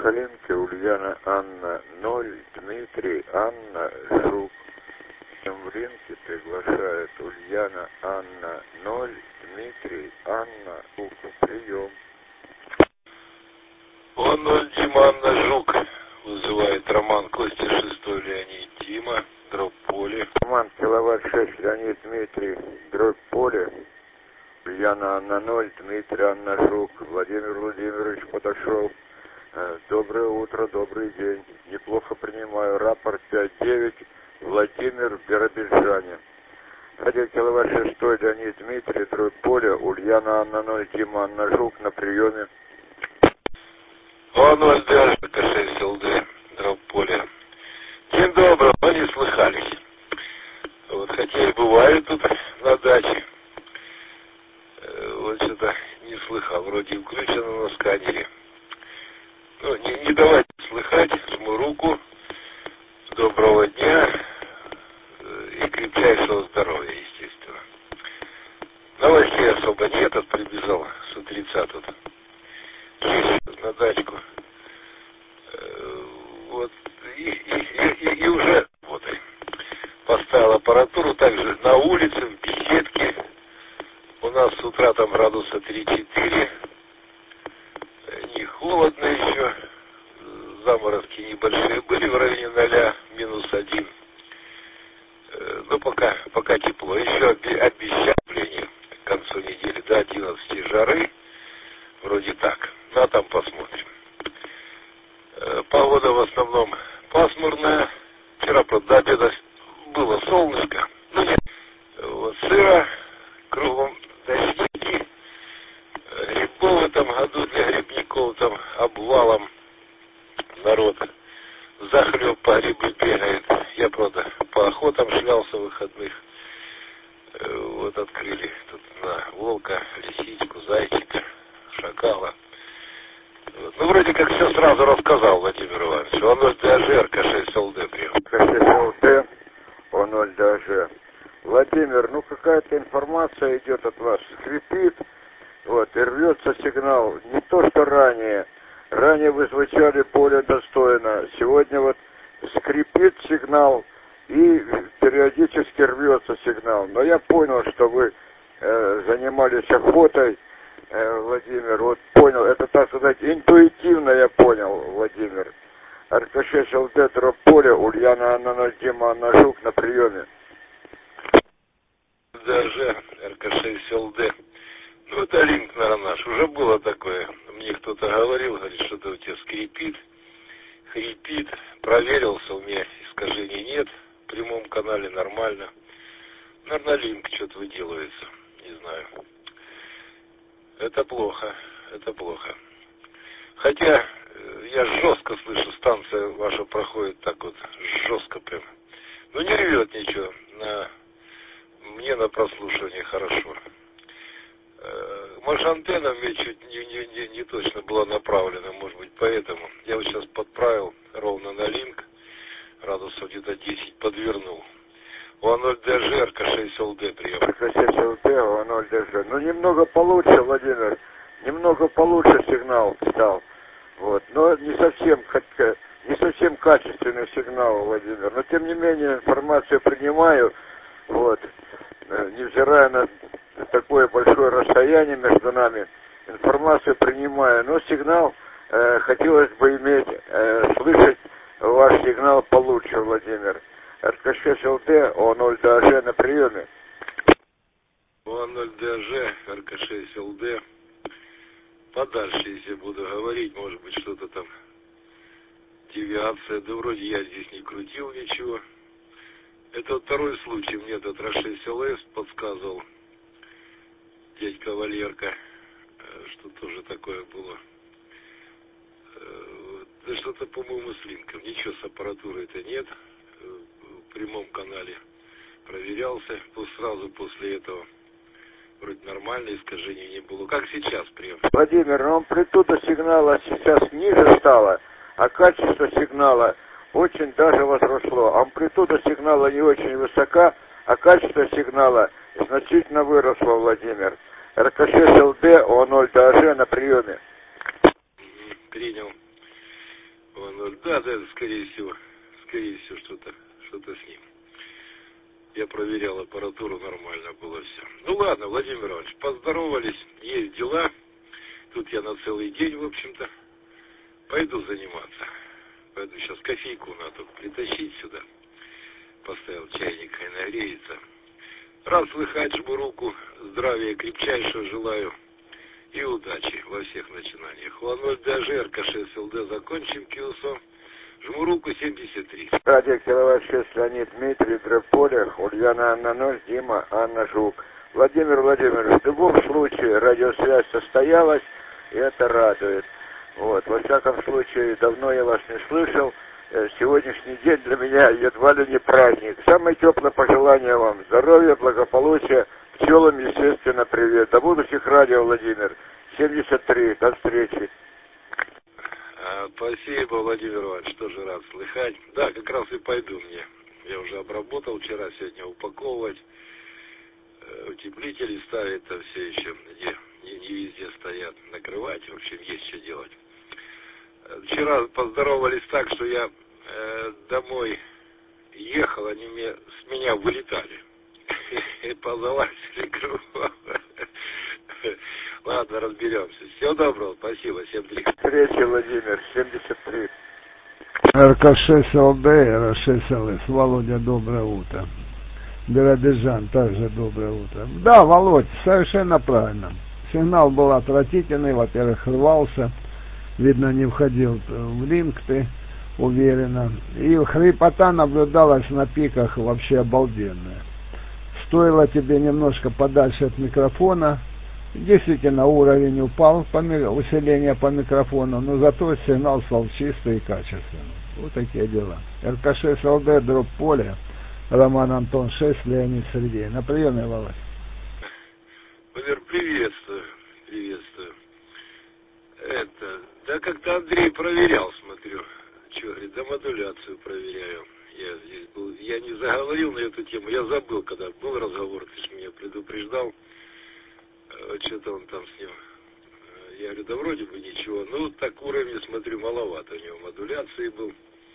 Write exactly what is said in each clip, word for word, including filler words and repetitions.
Сахалинке Ульяна Анна ноль, Дмитрий Анна Жук. В рынке приглашает Ульяна Анна ноль, Дмитрий Анна Жук. Прием. О ноль, Дима Анна Жук. Вызывает Роман Костя шестой Леонид Дима. Дробь поле. Роман киловатт шесть Леонид Дмитрий. Дробь поле. Ульяна Анна ноль, Дмитрий Анна Жук. Владимир Владимирович подошел. Доброе утро, добрый день. Неплохо принимаю. Рапорт пять девять. Владимир в Биробиджане. один киловатт шестой Леонид Дмитрий. Дробь поле. Ульяна Анна ноль, Дима Анна Жук на приеме. О ноль, Д К шесть Л Д. Дробь поле. День добрый, но не слыхались. Вот, хотя и бывает тут на даче. Вот что-то не слыхал. Вроде включено на сканере. Ну, не, не давайте слыхать. Жму руку. Доброго дня. И крепчайшего здоровья, естественно. Новостей особо нет. От прибежал с утреца тут. Чуть на дачку. Вот. И, и, и, и уже вот. Поставил аппаратуру также на улице, в беседке. У нас с утра там градуса три-четыре. Не холодно еще. Заморозки небольшие были в районе ноля, минус один. Но пока, пока тепло. Еще обещание к концу недели до одиннадцати жары. Вроде так. Ну, а там посмотрим. Погода в основном пасмурная. Вчера, правда, до обеда было солнышко. Ну, нет. Вот сыро. Кругом дождики. Грибов в этом году для грибников там обвалом народ захлеб по грибы бегает. Я, правда, по охотам шлялся в выходных. Вот открыли тут на волка, лисичку, зайчика, шакала. Вот. Ну, вроде как все сразу рассказал Владимир Иванович. О ноль Д Ж, Р К шесть Л Д прием. Р К шесть Л Д, О ноль Д Ж. Владимир, ну какая-то информация идет от вас. Скрипит, вот, и рвется сигнал. Не то, что ранее. Ранее вы звучали более достойно. Сегодня вот скрипит сигнал и периодически рвется сигнал. Но я понял, что вы э, занимались охотой, э, Владимир. Вот понял, это, так сказать, интуитивно я понял, Владимир. Р К шесть Л Д, дробь поле, Ульяна Анна ноль, Дима Анна Жук на приеме. Даже Р К шесть Л Д. Ну, это линк, наверное, наш. Уже было такое. Мне кто-то говорил, говорит, что-то у тебя скрипит, хрипит. Проверился, у меня искажений нет. В прямом канале нормально. Наверное, линк что-то выделывается. Не знаю. Это плохо. Это плохо. Хотя я жестко слышу, станция ваша проходит так вот. Жестко прям. Ну, не рвет ничего. На... Мне на прослушивание хорошо. Может, антенна мне чуть не, не, не, не точно была направлена, может быть, поэтому. Я вот сейчас подправил ровно на линк, градусов где-то десять подвернул. О ноль Д Ж, Р К шесть Л Д прием. Р К шесть Л Д, О ноль Д Ж. Ну, немного получше, Владимир, немного получше сигнал стал. Вот, но не совсем, не совсем качественный сигнал, Владимир. Но, тем не менее, информацию принимаю, вот, невзирая на такое большое расстояние между нами, информацию принимаю, но сигнал э, хотелось бы иметь, э, слышать ваш сигнал получше, Владимир. Р К шесть Л Д, О ноль Д Ж на приеме. О ноль Д Ж, Р К шесть Л Д. Подальше, если буду говорить, может быть, что-то там, девиация, да вроде я здесь не крутил ничего. Это вот второй случай, мне этот Р шесть Л С подсказывал дядька Валерка, что тоже такое было. Да что-то, по-моему, с линком. Ничего с аппаратурой-то нет. В прямом канале проверялся сразу после этого. Вроде нормально, искажений не было. Как сейчас прям. Владимир, ну амплитуда сигнала сейчас ниже стала, а качество сигнала очень даже возросло. Амплитуда сигнала не очень высока, а качество сигнала значительно выросло, Владимир. Р К шесть, Л Д, О ноль Д Ж на приеме. Принял. Да, да, скорее всего. Скорее всего, что-то что-то с ним. Я проверял аппаратуру, нормально было все. Ну ладно, Владимир Иванович, поздоровались, есть дела. Тут я на целый день, в общем-то. Пойду заниматься. Пойду сейчас кофейку надо притащить сюда. Поставил чайник, и нагреется. Рад слыхать, жму руку. Здравия крепчайшего желаю. И удачи во всех начинаниях. Ланоль даже эр ка шесть эл дэ закончим КИОСО. Жму руку семьдесят три. Радио Киловатт шесть, Леонид Дмитрий, Дрополя, Ульяна Анна ноль, Дима Анна Жук. Владимир Владимирович, в любом случае радиосвязь состоялась, и это радует. Вот, во всяком случае, давно я вас не слышал. Сегодняшний день для меня едва ли не праздник. Самое теплое пожелание вам. Здоровья, благополучия. Пчелам, естественно, привет. До будущих радио, Владимир. семьдесят три. До встречи. Спасибо, Владимир Иванович, тоже рад слыхать. Да, как раз и пойду мне. Я уже обработал вчера, сегодня упаковывать. Утеплители ставить, там все еще где, не, не везде стоят. Накрывать, в общем, есть что делать. Вчера поздоровались так, что я э, домой ехал, они мне, с меня вылетали. И позалазили кругом. Ладно, разберемся. Всего доброго, спасибо, семь три. Встречи, Владимир, семьдесят три. эр ка шесть эл дэ, эр шесть эл эс. Володя, доброе утро. Биробиджан, также доброе утро. Да, Володь, совершенно правильно. Сигнал был отвратительный, во-первых, рвался. Видно, не входил в линк ты уверенно. И хрипота наблюдалась на пиках вообще обалденная. Стоило тебе немножко подальше от микрофона. Действительно, уровень упал, по, усиление по микрофону, но зато сигнал стал чистый и качественный. Вот такие дела. эр ка шесть эл дэ, дроп поле, Роман Антон шесть, Леонид Сергей. На приеме, Володь. Владимир, приветствую, приветствую. Это, да как-то Андрей проверял, смотрю. Че, говорит, да модуляцию проверяю. Я здесь был, я не заговорил на эту тему, я забыл, когда был разговор, ты же меня предупреждал. Что-то он там с ним. Я говорю, да вроде бы ничего. Ну, так уровень, смотрю, маловато. У него модуляции был.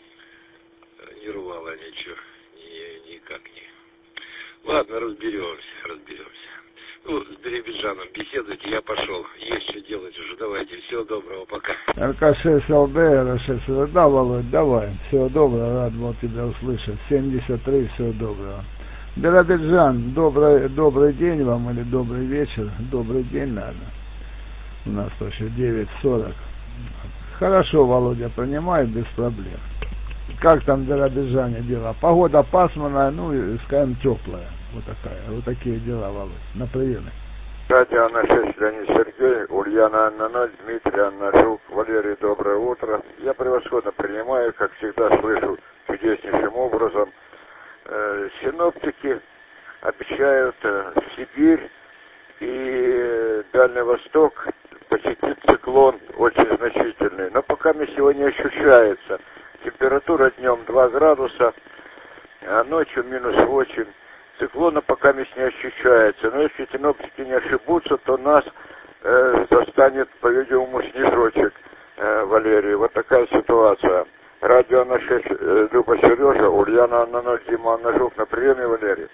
Не рвало ничего. Ни, никак не. Ладно, разберемся, разберемся. Ну, с Биробиджаном беседуйте, я пошел. Есть что делать уже. Давайте. Всего доброго, пока. эр ка шесть эл дэ, эр шесть эл дэ. Да, Володь, давай. Всего доброго, рад был тебя услышать. семьдесят три, всего доброго. Биробиджан, добрый, добрый день вам или добрый вечер. Добрый день, наверное. У нас еще девять сорок. Хорошо, Володя, принимаю без проблем. Как там в Биробиджане дела? Погода пасмурная, ну и, скажем, теплая. Вот такая. Вот такие дела, Володя. На приеме. Радио Анна шесть, Леонид Сергей, Ульяна Анна ноль, Дмитрий Анна Жук, Валерий, доброе утро. Я превосходно принимаю, как всегда, слышу чудеснейшим образом. Синоптики обещают Сибирь и Дальний Восток посетить циклон очень значительный. Но пока мне сегодня ощущается. Температура днем два градуса, а ночью минус восемь. Циклона пока не ощущается. Но если синоптики не ошибутся, то нас э, застанет, по-видимому, снежочек, э, Валерий. Вот такая ситуация. Радио Анна шесть, Люба Сережа, Ульяна Анна ноль, Дима Анна Жук. На приеме, Валерий.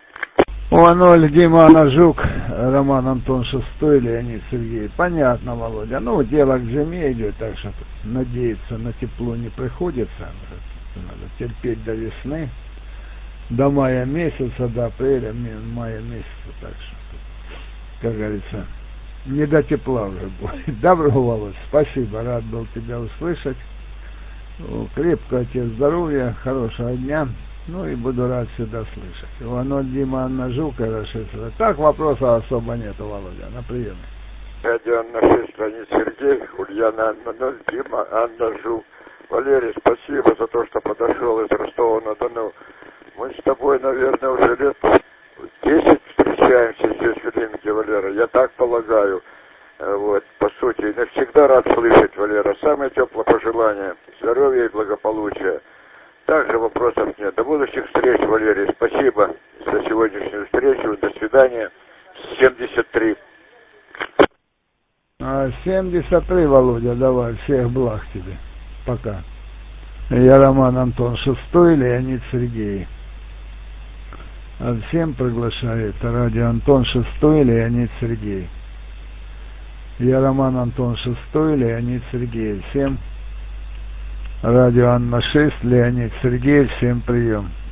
О ноль, Дима Анна Жук, Роман Антон шестой, Леонид Сергей. Понятно, Володя. Ну, дело к зиме идет, так что надеяться на тепло не приходится. Надо терпеть до весны, до мая месяца, до апреля, мая месяца. Так что, как говорится, не до тепла уже будет. Добро, Володь, спасибо, рад был тебя услышать. Крепкого тебе здоровья, хорошего дня. Ну и буду рад всегда слышать. Иванов Дима Анна Жук, эр шесть. Так вопросов особо нету, Володя. На приеме. Радио Анна шесть, Леонид Сергей, Ульяна Анна ноль, Дима Анна Жук. Валерий, спасибо за то, что подошел из Ростова-на-Дону. Мы с тобой, наверное, уже лет десять встречаемся здесь в Римке, Валера. Я так полагаю. Вот, по сути, навсегда рад слышать, Валера. Самое теплое пожелание. Здоровья и благополучия. Также вопросов нет. До будущих встреч, Валерий. Спасибо за сегодняшнюю встречу. До свидания. семьдесят три. семьдесят три, Володя, давай. Всех благ тебе. Пока. Я Роман Антон Шестой, Леонид Сергей. А всем приглашаю, это радио Антон Шестой, Леонид Сергей. Я Роман Антон Шестой, Леонид Сергей. Всем радио Анна шесть, Леонид Сергей, всем прием.